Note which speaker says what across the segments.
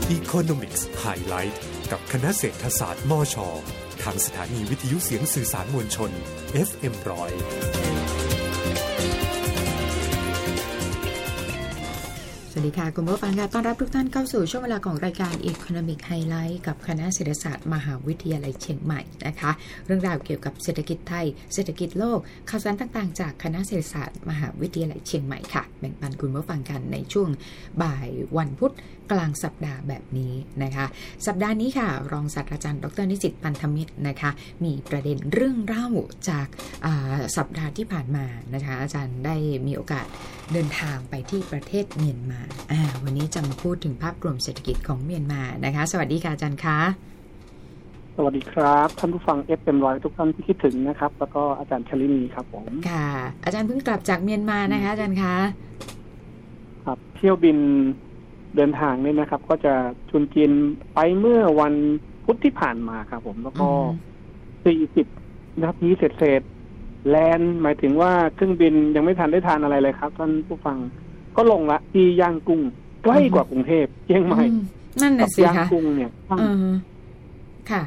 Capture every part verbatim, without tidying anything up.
Speaker 1: Economics Highlight กับคณะเศรษฐศาสตร์มช.ทางสถานีวิทยุเสียงสื่อสารมวลชน เอฟ เอ็ม หนึ่งร้อย
Speaker 2: สวัสดีค่ะคุณผู้ฟังค่ะต้อนรับทุกท่านเข้าสู่ช่วงเวลาของรายการ Economic Highlight กับคณะเศรษฐศาสตร์มหาวิทยาลัยเชียงใหม่นะคะเรื่องราวเกี่ยวกับเศรษฐกิจไทยเศรษฐกิจโลกข่าวสารต่างๆจากคณะเศรษฐศาสตร์มหาวิทยาลัยเชียงใหม่ค่ะแบ่งปันคุณผู้ฟังกันในช่วงบ่ายวันพุธกลางสัปดาห์แบบนี้นะคะสัปดาห์นี้ค่ะรองศาสตราจารย์ดร.นิสิตปันธมิตรนะคะมีประเด็นเรื่องเล่าจากสัปดาห์ที่ผ่านมานะคะอาจารย์ได้มีโอกาสเดินทางไปที่ประเทศเมียนมาอ่าวันนี้จะมาพูดถึงภาพรวมเศรษฐกิจของเมียนมานะคะสวัสดีค่ะอาจารย์คะ
Speaker 3: สวัสดีครับท่านผู้ฟัง เอฟ เอ็ม หนึ่งร้อยทุกท่านที่คิดถึงนะครับแล้วก็อาจารย์ชลินีครับผม
Speaker 2: ค่ะอาจารย์เพิ่งกลับจากเมียนมานะคะอาจารย์คะ
Speaker 3: ครับเที่ยวบินเดินทางนี่นะครับก็จะชุนจีนไปเมื่อวันพุธที่ผ่านมาครับผมแล้วก็สี่สิบนาทีเสร็จๆแลนด์หมายถึงว่าเครื่องบินยังไม่ทันได้ทานอะไรเลยครับท่านผู้ฟังก็ลงละที่ย่างกุ้งใกล้กว่ากรุงเทพเชียงใหม่
Speaker 2: นั่นน่ะสิคะย่าง
Speaker 3: กุ้งเนี่ย
Speaker 2: ค่ะ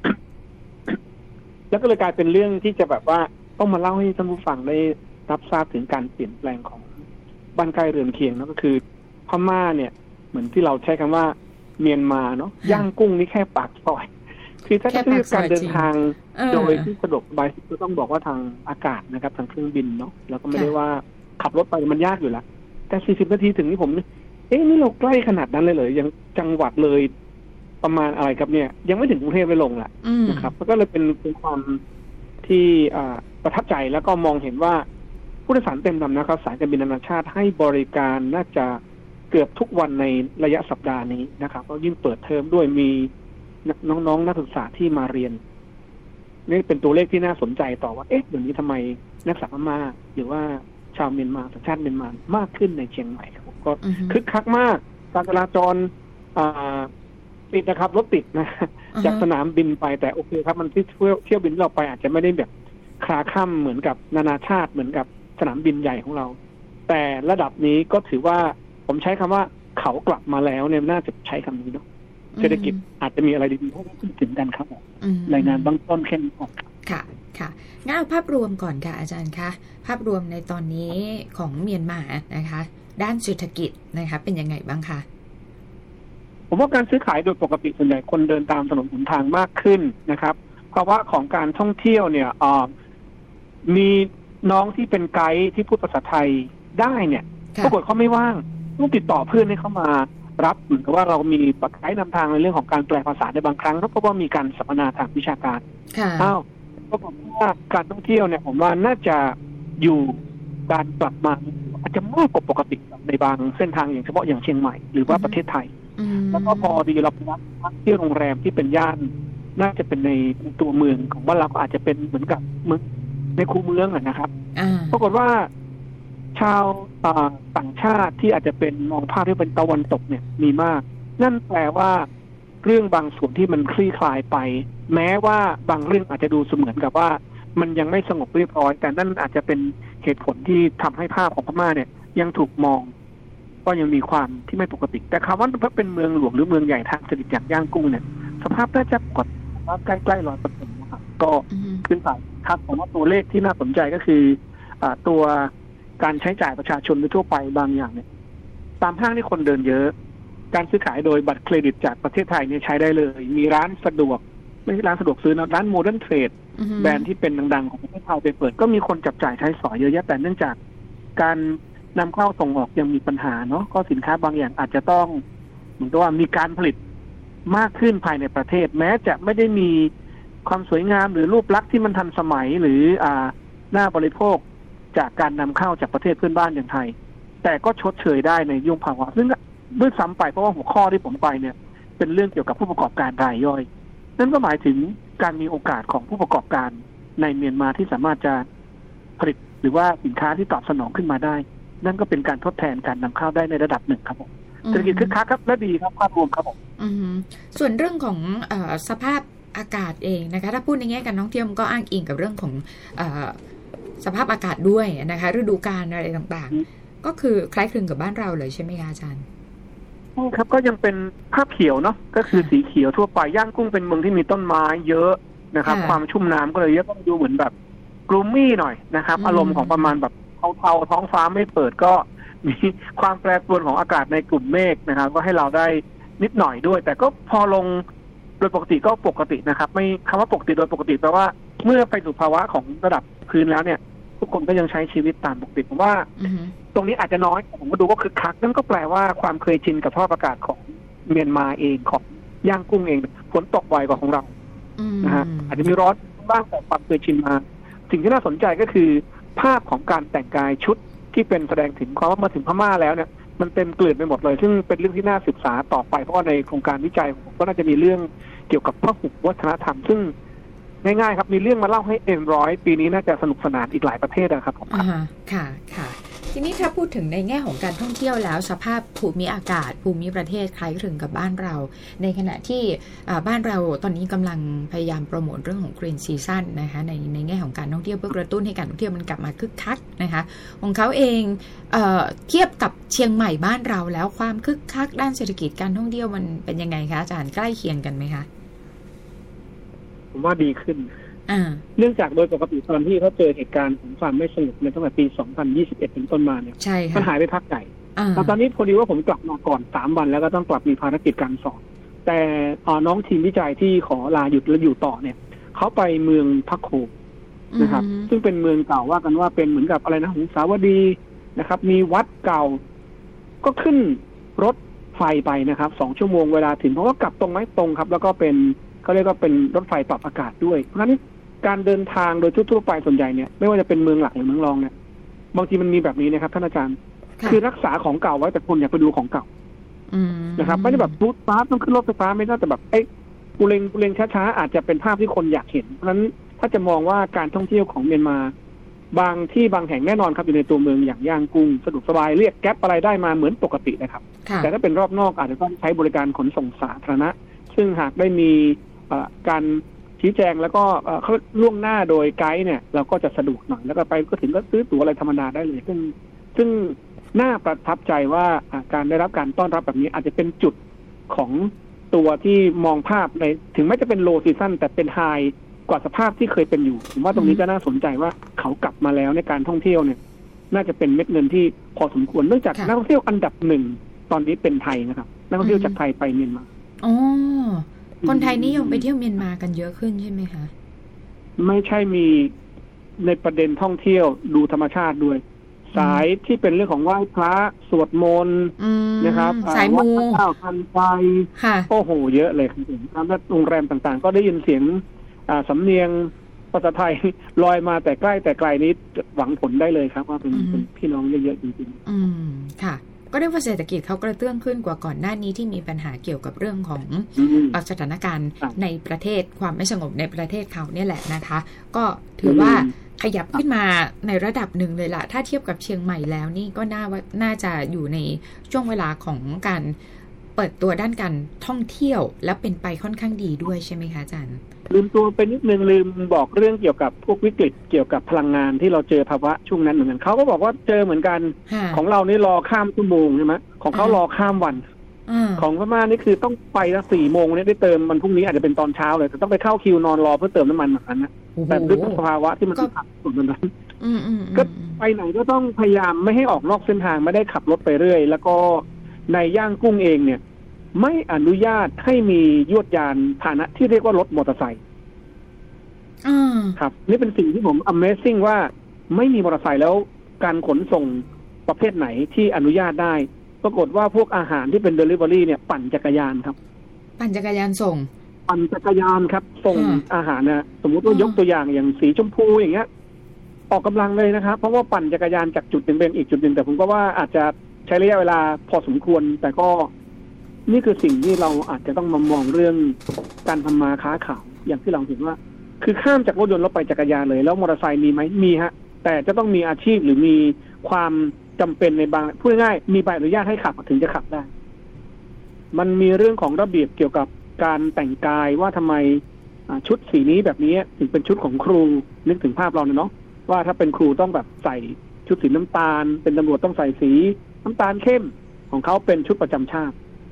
Speaker 3: แล้วก็เลยกลายเป็นเรื่องที่จะแบบว่าต้องมาเล่าให้ท่านผู้ฟังได้รับทราบถึงการเปลี่ยนแปลงของบ้านใกล้เรือนเคียงนั่นก็คือพม่าเนี่ยเหมือนที่เราใช้คำว่าเมียนมาเนาะย่างกุ้งนี่แค่ปากซอยคือถ้าจะคือการเดินทางโดยที่สะดวกสบายก็ต้องบอกว่าทางอากาศนะครับทางเครื่องบินเนาะแล้วก็ไม่ได้ว่าขับรถไปมันยากอยู่แล้วแต่สี่สิบนาทีถึงนี่ผมเอ๊ะนี่เราใกล้ขนาดนั้นเลยเหรอยังจังหวัดเลยประมาณอะไรครับเนี่ยยังไม่ถึงกรุงเทพเลยลงแหละนะครับก็เลยเป็นเป็นความที่ประทับใจแล้วก็มองเห็นว่าผู้โดยสารเต็มลำนะครับสายการบินนานาชาติให้บริการน่าจะเกือบทุกวันในระยะสัปดาห์นี้นะครับก็ยิ่งเปิดเทอมด้วยมีน้องๆนักศึกษาที่มาเรียนนี่เป็นตัวเลขที่น่าสนใจต่อว่าเอ๊ะเดี๋ยวนี้ทำไมนักศึกษาพม่าหรือว่าชาวเมียนมาสัญชาติเมียนมามากขึ้นในเชียงใหม่ครับก็คึกคักมากการจราจรติดนะครับรถติดนะ uh-huh. จากสนามบินไปแต่โอเคครับมันที่เที่ยวบินเราไปอาจจะไม่ได้แบบคลาค่ำเหมือนกับนานาชาติเหมือนกับสนามบินใหญ่ของเราแต่ระดับนี้ก็ถือว่าผมใช้คำว่าเขากลับมาแล้วเนี่ยน่าจะใช้คำนี้เนาะ uh-huh. เศรษฐกิจอาจจะมีอะไรดีๆให้พูดถึงกันครับ uh-huh. รายงานเบื้องต้นแค่นี้ก่อน
Speaker 2: ค่ะค่ะงั้นเอาภาพรวมก่อนค่ะอาจารย์คะภาพรวมในตอนนี้ของเมียนมานะคะด้านเศรษฐกิจนะคะเป็นยังไงบ้างคะ
Speaker 3: ผมว่าการซื้อขายโดยปกติส่วนใหญ่คนเดินตามถนนหนทางมากขึ้นนะครับเพราะว่าของการท่องเที่ยวเนี่ยมีน้องที่เป็นไกด์ที่พูดภาษาไทยได้เนี่ยปรากฏเขาไม่ว่างต้องติดต่อเพื่อนให้เขามารับเหมือนกับว่าเรามีไกด์นำทางในเรื่องของการแปลภาษาในบางครั้งเพราะว่ามีการสัมมนาทางวิชาการอ้าวก็ผมว่าการท่องเที่ยวเนี่ยผมว่าน่าจะอยู่การกลับมาอาจจะมากกว่าปกติในบางเส้นทางอย่างเฉพาะอย่างเชียงใหม่หรือว่าประเทศไทยแล้วก็พอดีเราพักที่โรงแรมที่เป็นย่านน่าจะเป็นในตัวเมืองของบ้านเราก็อาจจะเป็นเหมือนกับเมืองในคูเมืองนะครับปรากฏว่าชาวต่างชาติที่อาจจะเป็นมองภาพที่เป็นตะวันตกเนี่ยมีมากนั่นแปลว่าเรื่องบางส่วนที่มันคลี่คลายไปแม้ว่าบางเรื่องอาจจะดูเสมือนกับว่ามันยังไม่สงบเรียบร้อยแต่นั่นอาจจะเป็นเหตุผลที่ทำให้ภาพของพม่าเนี่ยยังถูกมองก็ยังมีความที่ไม่ปกติแต่คำว่าเป็นเมืองหลวงหรือเมืองใหญ่ทางเศรษฐกิจอย่างย่างกุ้งเนี่ยสภาพน่าจะกดว่าใกล้ๆร้อยเปอร์เซ็นต์นะครับก็ขึ้นไปครับผมว่าตัวเลขที่น่าสนใจก็คือตัวการใช้จ่ายประชาชนทั่วไปบางอย่างเนี่ยตามห้างที่คนเดินเยอะการซื้อขายโดยบัตรเครดิตจากประเทศไทยเนี่ยใช้ได้เลยมีร้านสะดวกไม่ใช่ร้านสะดวกซื้อนะร้านโมเดิร์นเทรดแบรนด์ที่เป็นดังๆของประเทศไทยไปเปิดก็มีคนจับจ่ายใช้สอยเยอะแยะแต่เนื่องจากการนำเข้าส่งออกยังมีปัญหาเนาะก็สินค้าบางอย่างอาจจะต้องเหมือนกับว่ามีการผลิตมากขึ้นภายในประเทศแม้จะไม่ได้มีความสวยงามหรือรูปลักษณ์ที่มันทันสมัยหรืออ่าน่าบริโภคจากการนำเข้าจากประเทศเพื่อนบ้านอย่างไทยแต่ก็ชดเชยได้ในยุคภาวะซึ่งด้วยซ้ำไปเพราะว่าหัวข้อที่ผมไปเนี่ยเป็นเรื่องเกี่ยวกับผู้ประกอบการรายย่อยนั่นก็หมายถึงการมีโอกาสของผู้ประกอบการในเมียนมาที่สามารถจะผลิตหรือว่าสินค้าที่ตอบสนองขึ้นมาได้นั่นก็เป็นการทดแทนการนำเข้าได้ในระดับหนึ่งครับผมเศรษฐกิจคึกคักครับและดีครับภาพรวมครับผม
Speaker 2: ส่วนเรื่องของเอ่อสภาพอากาศเองนะคะถ้าพูดในแง่การท่องเที่ยวก็อ้างอิงกับเรื่องของเอ่อสภาพอากาศด้วยนะคะฤดูกาลอะไรต่างๆก็คือคล้ายคลึงกับบ้านเราเลยใช่ไหมคะอาจารย์
Speaker 3: ครับก็ยังเป็นภาพเขียวเนาะก็คือสีเขียวทั่วไปย่างกุ้งเป็นเมืองที่มีต้นไม้เยอะนะครับความชุ่มน้ำก็เลยเยอะก็ดูเหมือนแบบกลูมมี่หน่อยนะครับอารมณ์ของประมาณแบบเทาๆท้องฟ้าไม่เปิดก็มีความแปรปรวนของอากาศในกลุ่มเมฆนะครับก็ให้เราได้นิดหน่อยด้วยแต่ก็พอลงโดยปกติก็ปกตินะครับไม่คำว่าปกติโดยปกติแปลว่าเมื่อไปสู่ภาวะของระดับพื้นแล้วเนี่ยทุกคนก็ยังใช้ชีวิตตามปกติผมว่า
Speaker 2: mm-hmm.
Speaker 3: ตรงนี้อาจจะน้อยผมก็ดูว่าคึกคักนั่นก็แปลว่าความเคยชินกับสภาพอากาศของเมียนมาเองของย่างกุ้งเองฝนตกบ่อยกว่าของเรา
Speaker 2: mm-hmm.
Speaker 3: นะฮะอาจจะมีร้อนบ้างแต่ความเคยชินมาสิ่งที่น่าสนใจก็คือภาพของการแต่งกายชุดที่เป็นแสดงถึงความว่ามาถึงพม่าแล้วเนี่ยมันเต็มเกลื่อนไปหมดเลยซึ่งเป็นเรื่องที่น่าศึกษาต่อไปเพราะว่าในโครงการวิจัยผมก็น่าจะมีเรื่องเกี่ยวกับพหุวัฒนธรรมซึ่งง่ายๆครับมีเรื่องมาเล่าให้เอ็มร้อยปีนี้น่าจะสนุกสนานอีกหลายประเทศนะครับผมครับ
Speaker 2: uh-huh. ค่ะค่ะทีนี้ถ้าพูดถึงในแง่ของการท่องเที่ยวแล้วสภาพภูมิอากาศภูมิประเทศคล้ายคลึงกับบ้านเราในขณะที่บ้านเราตอนนี้กำลังพยายามโปรโมทเรื่องของ Green Season นะคะในในแง่ของการท่องเที่ยวเพื่อกระตุ้นให้การท่องเที่ยวมันกลับมาคึกคักนะคะของเขาเองเอ่อเทียบกับเชียงใหม่บ้านเราแล้วความคึกคักด้านเศรษฐกิจการท่องเที่ยวมันเป็นยังไงคะอาจารย์ใกล้เคียงกันไหมคะ
Speaker 3: ผมว่าดีขึ้นเนื่องจากโดยปกติตอนที่เขาเจอเหตุการณ์ของความไม่สงบในตั้งแต่ปีสองพันยี่สิบเอ็ดเป็นต้นมาเนี่ยมันหายไปพักใหญ่ตอนนี้พอดีว่าผมกลับมาก่อนสามวันแล้วก็ต้องกลับมีภารกิจการสอนแต่น้องทีมวิจัยที่ขอลาหยุดแล้วอยู่ต่อเนี่ยเขาไปเมืองพักโขนะครับซึ่งเป็นเมืองเก่าว่ากันว่าเป็นเหมือนกับอะไรนะหงสาวดีนะครับมีวัดเก่าก็ขึ้นรถไฟไปนะครับสองชั่วโมงเวลาถึงเพราะว่ากลับตรงไหมตรงครับแล้วก็เป็นเขาเรียกว่าเป็นรถไฟปรับอากาศด้วยเพราะฉะนั้นการเดินทางโดยทั่วๆไปส่วนใหญ่เนี่ยไม่ว่าจะเป็นเมืองหลักหรือเมืองรองเนี่ยบางทีมันมีแบบนี้นะครับท่านอาจารย์คือรักษาของเก่าไว้แต่คนอยากไปดูของเก่านะครับไม่ได้แบบรูดฟ้าต้องขึ้นรถไฟฟ้าไม่ได้แต่แบบไอ้กูเลงกูเลงช้าๆอาจจะเป็นภาพที่คนอยากเห็นเพราะฉะนั้นถ้าจะมองว่าการท่องเที่ยวของเมียนมาบางที่บางแห่งแน่นอนครับอยู่ในตัวเมืองอย่างย่างกุ้งสะดวกสบายเรียกแก๊ปอะไรได้มาเหมือนปกตินะครับแต่ถ้าเป็นรอบนอกอาจจะต้องใช้บริการขนส่งสาธารณะซึ่งหากได้มีการชี้แจงแล้วก็เขาล่วงหน้าโดยไกด์เนี่ยเราก็จะสะดวกหน่อยแล้วก็ไปก็ถึงก็ซื้อตั๋วอะไรธรรมดาได้เลยซึ่งซึ่งน่าประทับใจว่าการได้รับการต้อนรับแบบนี้อาจจะเป็นจุดของตัวที่มองภาพในถึงแม้จะเป็นโลซีซั่นแต่เป็นไฮกว่าสภาพที่เคยเป็นอยู่ผมว่าตรงนี้ก็น่าสนใจว่าเขากลับมาแล้วในการท่องเที่ยวเนี่ยน่าจะเป็นเม็ดเงินที่พอสมควรเนื่องจากนักท่องเที่ยวอันดับหนึ่งตอนนี้เป็นไทยนะครับนักท่องเที่ยวจากไทยไปเมียนมา
Speaker 2: อ๋อคนไทยนิยมไปเที่ยวเมียนมากันเยอะขึ้นใช่ไหมคะ
Speaker 3: ไม่ใช่มีในประเด็นท่องเที่ยวดูธรรมชาทด้วยสายที่เป็นเรื่องของไหว้พระสวดมนต์นะครับ
Speaker 2: สายมู
Speaker 3: ข้าวพันไฟโอ้โหเยอะเลยครับแล้วโรงแรมต่างๆก็ได้ยินเสียงสำเนียงภาษาไทยลอยมาแต่ใกล้แต่ไกลนี้หวังผลได้เลยครับว่าเป็นพี่น้องเยอะๆจริง
Speaker 2: ๆอืมค่ะก็เรียกว่าเศรษฐกิจเขากระเตื้องขึ้นกว่าก่อนหน้านี้ที่มีปัญหาเกี่ยวกับเรื่องของสถานการณ์ในประเทศความไม่สงบในประเทศเขาเนี่ยแหละนะคะก็ถือว่าขยับขึ้นมาในระดับหนึ่งเลยล่ะถ้าเทียบกับเชียงใหม่แล้วนี่ก็น่าว่าน่าจะอยู่ในช่วงเวลาของการเปิดตัวด้านการท่องเที่ยวและเป็นไปค่อนข้างดีด้วยใช่ไหมคะอาจารย์
Speaker 3: ลืมตัวไปนิดนึงลืมบอกเรื่องเกี่ยวกับพวกวิกฤตเกี่ยวกับพลังงานที่เราเจอภาวะช่วงนั้นเหมือนกันเขาก็บอกว่าเจอเหมือนกันของเรานี่รอข้ามชั่วโมงใช่ไหมของเขารอข้ามวันของพม่านี่คือต้องไปละสี่โมงเนี่ยได้เติมมันพรุ่งนี้อาจจะเป็นตอนเช้าเลยแต่ต้องไปเข้าคิวนอนรอเพื่อเติมน้ำมันแบบนั้นนะแต่ด้วยสภาวะที่มันขับสุดนั้นก็ไปไหนก็ต้องพยายามไม่ให้ออกนอกเส้นทางไม่ได้ขับรถไปเรื่อยแล้วก็ในย่างกุ้งเองเนี่ยไม่อนุญาตให้มียวดยานพาหนะที่เรียกว่ารถมอเตอร์ไซค์ครับนี่เป็นสิ่งที่ผม Amazing ว่าไม่มีมอเตอร์ไซค์แล้วการขนส่งประเภทไหนที่อนุญาตได้ปรากฏว่าพวกอาหารที่เป็น Delivery เนี่ยปั่นจักรยานครับ
Speaker 2: ปั่นจักรยานส่ง
Speaker 3: ปั่นจักรยานครับส่งอาหารนะสมมุติว่ายกตัวอย่างอย่างสีชมพูอย่างเงี้ยออกกำลังเลยนะครับเพราะว่าปั่นจักรยานจากจุดหนึ่งเป็นอีกจุดหนึ่งแต่ผมก็ว่าอาจจะใช้ระยะเวลาพอสมควรแต่ก็นี่คือสิ่งที่เราอาจจะต้องมามองเรื่องการทำมาค้าขายอย่างที่เราเห็นว่าคือข้ามจากรถยนต์แล้วไปจักรยานเลยแล้วมอเตอร์ไซค์มีไหมมีฮะแต่จะต้องมีอาชีพหรือมีความจำเป็นในบางพูดง่ายๆมีใบอนุญาตให้ขับถึงจะขับได้มันมีเรื่องของระเบียบเกี่ยวกับการแต่งกายว่าทำไมชุดสีนี้แบบนี้ถึงเป็นชุดของครูนึกถึงภาพเราเนาะว่าถ้าเป็นครูต้องแบบใส่ชุดสีน้ำตาลเป็นตำรวจต้องใส่สีน้ำตาลเข้มของเขาเป็นชุดประจำชาติ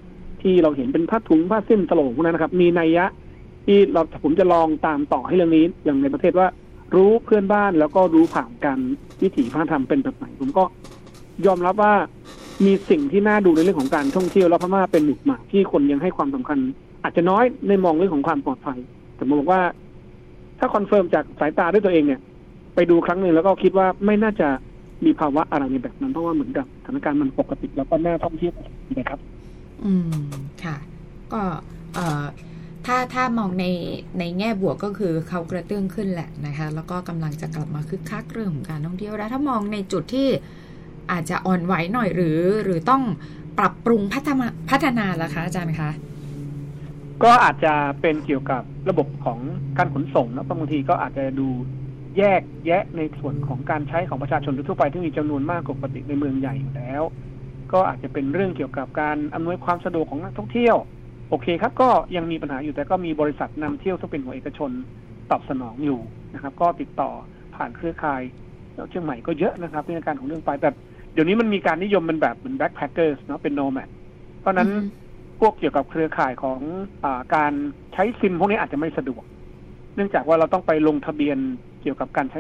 Speaker 3: ที่เราเห็นเป็นผ้าถุงผ้าสิ้นตลกพวกนั้นนะครับมีนัยยะที่เราผมจะลองตามต่อให้เรื่องนี้อย่างในประเทศว่ารู้เพื่อนบ้านแล้วก็รู้ผ่านการวิถีวัฒนธรรมเป็นแบบไหนผมก็ยอมรับว่ามีสิ่งที่น่าดูในเรื่องของการท่องเที่ยวแล้วพม่าเป็นหมุดหมายที่คนยังให้ความสำคัญอาจจะน้อยในมองเรื่องของความปลอดภัยแต่ผมบอกว่าถ้าคอนเฟิร์มจากสายตาด้วยตัวเองเนี่ยไปดูครั้งหนึ่งแล้วก็คิดว่าไม่น่าจะมีภาวะอะไรในแบบนั้นเพราะว่าเหมือนกับสถานการณ์มันปกติแล้วก็น่าท่องเที่ยวนะครับ
Speaker 2: อืมค่ะก็เอ่อถ้าถ้ามองในในแง่บวกก็คือเขากระเตื้องขึ้นแหละนะคะแล้วก็กำลังจะกลับมาคึกคักเรื่องของการท่องเที่ยวแล้วถ้ามองในจุดที่อาจจะอ่อนไหวหน่อยหรือหรือต้องปรับปรุงพัฒนาพัฒนาล่ะคะอาจารย์คะ
Speaker 3: ก็อาจจะเป็นเกี่ยวกับระบบของการขนส่งนะบางทีก็อาจจะดูแยกแยะในส่วนของการใช้ของประชาชนทั่วไปที่มีจำนวนมากกว่าปกติในเมืองใหญ่อยู่แล้วก็อาจจะเป็นเรื่องเกี่ยวกับการอำนวยความสะดวกของนักท่องเที่ยวโอเคครับก็ยังมีปัญหาอยู่แต่ก็มีบริษัทนำเที่ยวซึ่งเป็นของเอกชนตอบสนองอยู่นะครับก็ติดต่อผ่านเครือข่ายเชียงใหม่ก็เยอะนะครับในการของเรื่องไปแต่เดี๋ยวนี้มันมีการนิยมเป็นแบบเหมือนแบ็คแพคเกอร์สเนาะเป็นโนแมดเพราะนั้นพวกเกี่ยวกับเครือข่ายของอ่าการใช้ซิมพวกนี้อาจจะไม่สะดวกเนื่องจากว่าเราต้องไปลงทะเบียนเกี่ยวกับการใช้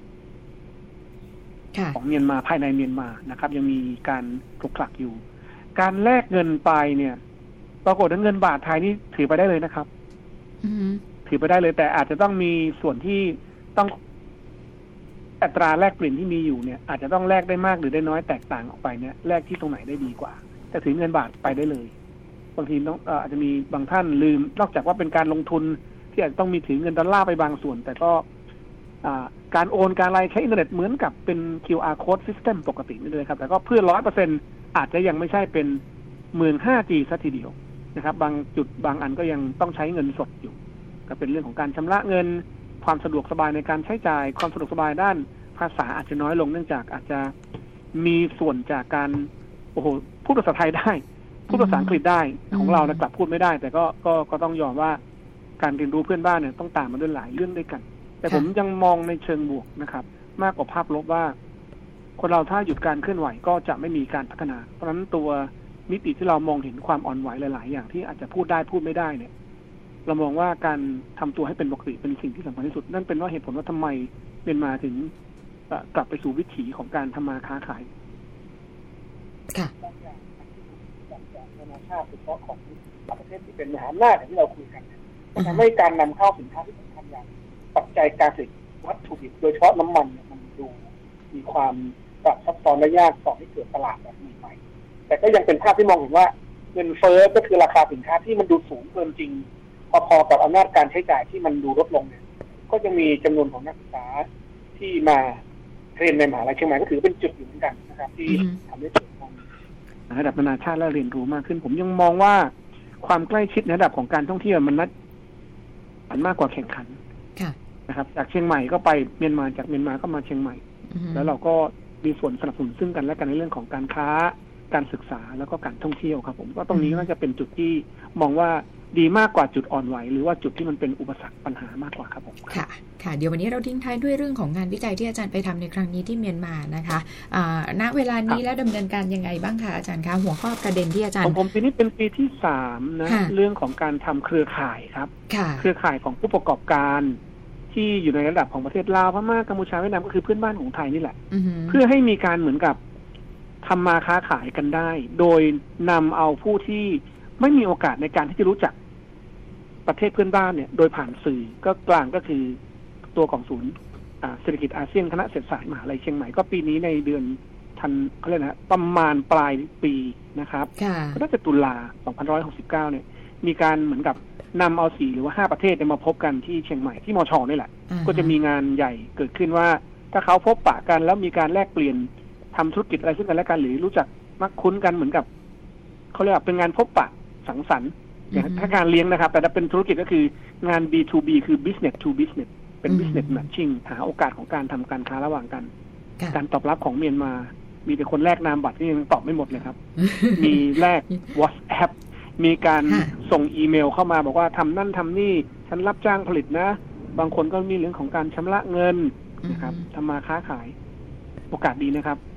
Speaker 3: ของเมียนมาภายในเมียนมานะครับยังมีการคลุกคลักอยู่การแลกเงินไปเนี่ยปรากฏว่าเงินบาทไทยนี่ถือไปได้เลยนะครับถือไปได้เลยแต่อาจจะต้องมีส่วนที่ต้องอัตราแลกเปลี่ยนที่มีอยู่เนี่ยอาจจะต้องแลกได้มากหรือได้น้อยแตกต่างออกไปเนี่ยแลกที่ตรงไหนได้ดีกว่าแต่ถือเงินบาทไปได้เลยบางทีต้องอาจจะมีบางท่านลืมนอกจากว่าเป็นการลงทุนที่อาจจะต้องมีถือเงินดอลลาร์ไปบางส่วนแต่ก็การโอนการอะไรใช้อินเทอร์เน็ตเหมือนกับเป็น คิว อาร์ code system ปกตินี่เลยครับแต่ก็เพื่อ ร้อยเปอร์เซ็นต์ อาจจะยังไม่ใช่เป็นเหมือน ห้าจี ซะทีเดียวนะครับบางจุดบางอันก็ยังต้องใช้เงินสดอยู่ก็เป็นเรื่องของการชำระเงินความสะดวกสบายในการใช้จ่ายความสะดวกสบายด้านภาษาอาจจะน้อยลงเนื่องจากอาจจะมีส่วนจากการโอ้โหพูดภาษาไทยได้พูดภาษาอังกฤษได้ของเรานะกลับพูดไม่ได้แต่ก็ก็ก็ต้องยอมว่าการเรียนรู้เพื่อนบ้านเนี่ยต้องตามมาด้วยหลายเรื่องด้วยกันแต่ผมยังมองในเชิงบวกนะครับมากกว่าภาพลบว่าคนเราถ้าหยุดการเคลื่อนไหวก็จะไม่มีการพัฒนาเพราะฉะนั้นตัวมิติที่เรามองเห็นความอ่อนไหวหลายๆอย่างที่อาจจะพูดได้พูดไม่ได้เนี่ยเรามองว่าการทำตัวให้เป็นปกติเป็นสิ่งที่สำคัญที่สุดนั่นเป็นว่าเหตุผลว่าทำไมเมียนมาถึงกลับไปสู่วิถีของการทำมาค้าขาย
Speaker 2: ค่ะ
Speaker 3: นานาชาติโดยเฉพาะของประเทศที่เป็นมหาอำนาจที่เราคุยกันทำให้การนำเข้าสินค้าที่สำคัญอย่างปัจจัยการผลิตวัตถุดิบโดยเฉพาะน้ำมันเนี่ยมันดูมีความซับซ้อนและยากต่อให้เกิดตลาดแบบใหม่ๆแต่ก็ยังเป็นภาพที่มองเห็นว่าเงินเฟ้อก็คือราคาสินค้าที่มันดูสูงเกินจริงพอๆกับอำนาจการใช้จ่ายที่มันดูลดลงเนี่ยก็ยังมีจำนวนของนักศึกษาที่มาเรียนในมหาลัยเชียงใหม่ก็ถือเป็นจุดอยู่เหมือนกันนะครับที่ทำให้เกิดความระดับนานาชาติและเรียนรู้มากขึ้นผมยังมองว่าความใกล้ชิดในระดับของการท่องเที่ยวมันนัดมันมากกว่าแข่งขันนะครับจากเชียงใหม่ก็ไปเมียนมาจากเมียนมาก็มาเชียงใหม่แล้วเราก็มีส่วนสนับสนุนซึ่งกันและกันในเรื่องของการค้าการศึกษาแล้วก็การท่องเที่ยวครับผมก็ตรงนี้น่าจะเป็นจุดที่มองว่าดีมากกว่าจุดอ่อนไหวหรือว่าจุดที่มันเป็นอุปสรรคปัญหามากกว่าครับผม
Speaker 2: ค่ะค่ะเดี๋ยววันนี้เราทิ้งท้ายด้วยเรื่องของงานวิจัยที่อาจารย์ไปทำในครั้งนี้ที่เมียนมานะคะณเวลานี้แล้วดำเนินการยังไงบ้างคะอาจารย์คะหัวข้อประเด็นที่อาจารย์
Speaker 3: ของผมปีนี้เป็นปีที่สามนะเรื่องของการทำเครือข่ายครับเครือข่ายของผู้ประกอบการที่อยู่ในระดับของประเทศลาวพม่ากัมพูชาเวียดนามก็คือเพื่อนบ้านของไทยนี่แหละเพื่อให้มีการเหมือนกับทำมาค้าขายกันได้โดยนำเอาผู้ที่ไม่มีโอกาสในการที่จะรู้จักประเทศเพื่อนบ้านเนี่ยโดยผ่านสื่อก็กลางก็คือตัวของศูนย์เศรษฐกิจอาเซียนคณะเศรษฐศาสตร์มหาวิทยาลัยเชียงใหม่ก็ปีนี้ในเดือนธันเขาเรียกนะประมาณปลายปีนะครับก็น่าจะตุลาสองพันห้าร้อยหกสิบเก้าเนี่ยมีการเหมือนกับนำเอาสี่หรือว่าห้าประเทศมาพบกันที่เชียงใหม่ที่มช.นี่แหละก็จะมีงานใหญ่เกิดขึ้นว่าถ้าเขาพบปะกันแล้วมีการแลกเปลี่ยนทำธุรกิจอะไรซึ่งกันและกันหรือรู้จักมักคุ้นกันเหมือนกับเขาเรียกว่าเป็นงานพบปะสังสรรค์ถ้าการเลี้ยงนะครับแต่ถ้าเป็นธุรกิจก็คืองาน บี ทู บี คือ business to business เป็น business matching หาโอกาสของการทำการค้าระหว่างกันการตอบรับของเมียนมามีแต่คนแลกนามบัตรที่ยังตอบไม่หมดเลยครับมีแลก WhatsApp มีการส่งอีเมลเข้ามาบอกว่าทำนั่นทำนี่ฉันรับจ้างผลิตนะบางคนก็มีเรื่องของการชำระเงินนะครับทำมาค้าขายโอกาสดีนะครับ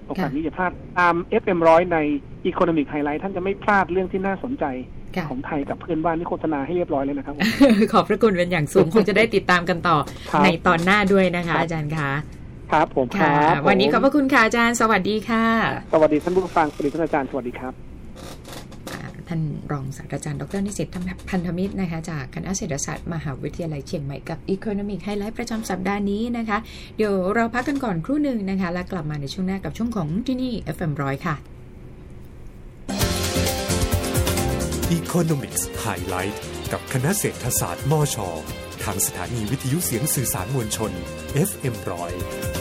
Speaker 3: โอกาสนี้อย่าพลาดตาม เอฟ เอ็ม หนึ่งร้อย ใน Economic Highlight ท่านจะไม่พลาดเรื่องที่น่าสนใจของไทยกับเพื่อนบ้านที่โฆษณาให้เรียบร้อยเลยนะครับ
Speaker 2: ขอบพระคุณเป็นอย่างสูง คงจะได้ติดตามกันต่อในตอนหน้าด้วยนะคะอาจารย์คะ
Speaker 3: ครับผมครับ
Speaker 2: วันนี้ขอบพระคุณค่ะอาจารย์สวัสดีค่ะ
Speaker 3: สวัสดีท่านผู้ฟังสวัสดีท่านอาจารย์สวัสดีครับ
Speaker 2: ท่านรองศาสตราจารย์ดร.นิสิตพันธมิตรนะคะจากคณะเศรษฐศาสตร์มหาวิทยาลัยเชียงใหม่กับ Economic Highlight ประจำสัปดาห์นี้นะคะเดี๋ยวเราพักกันก่อนครู่หนึ่งนะคะแล้วกลับมาในช่วงหน้ากับช่วงของที่นี่ เอฟ เอ็ม หนึ่งร้อย ค่ะ
Speaker 1: Economics Highlight กับคณะเศรษฐศาสตร์มช.ทางสถานีวิทยุเสียงสื่อสารมวลชน เอฟ เอ็ม หนึ่งร้อย